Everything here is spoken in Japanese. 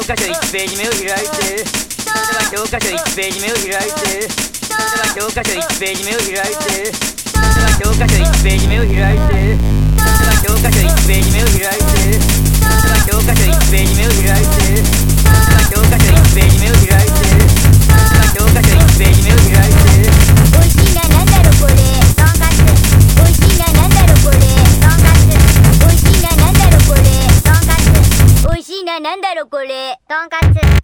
科書1ページ目を開いて、それでは教科書1ページ目を開いて、それでは教科書1ページ目を開いて、それでは教科書1ページ目を開いて、それでは教科書1ページ目を開いて、それでは教科書1ページ目を開いて、それでは教科書1ページ目を開いて、それでは教科書1ページ目を開いて。 おいしいな、なんだろこれ、とんかつ。おいしいな、なんだろこれ、とんかつ。おいしいな、なんだろこれ、とんかつ。おいしいな、なんだろこれ、とんかつ。